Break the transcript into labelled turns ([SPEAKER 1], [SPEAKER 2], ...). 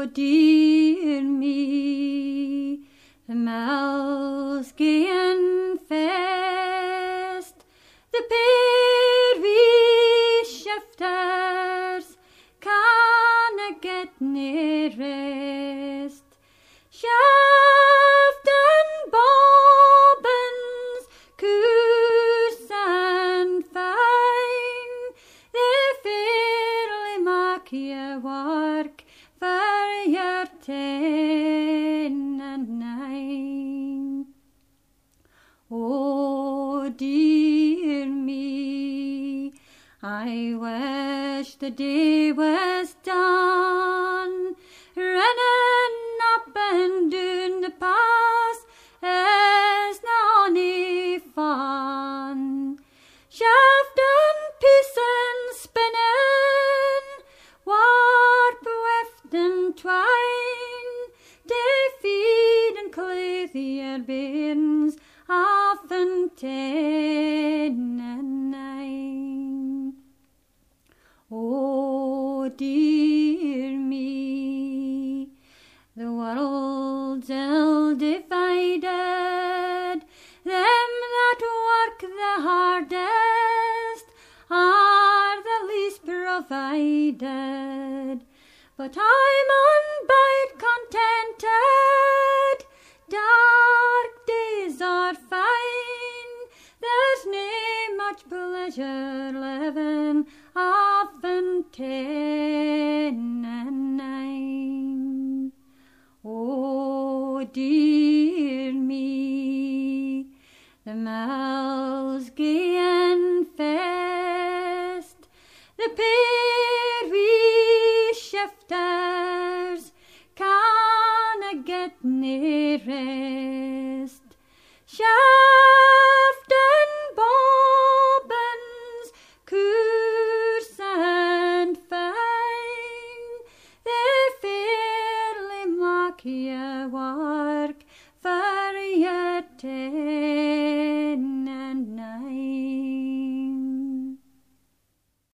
[SPEAKER 1] dear me, the mouse gien fest, the perry shifters canna get near rest. Shaft and bobbins, coos and fine, they fairly mak your work for your 10 and 9. Oh dear me, I wish the day was done, running up and down the pass is not any fun. Shaft and piece and spinning, warp, weft and twine, they feed and clothe your bairns often 10 and 9. Oh dear me, the world's ill divided, them that work the hardest are the least provided. But I'm unbide contented, dark days are fine, there's nae much pleasure living often 10 and 9. Oh dear me, the mouse gien fest, the perry shifters canna get near rest.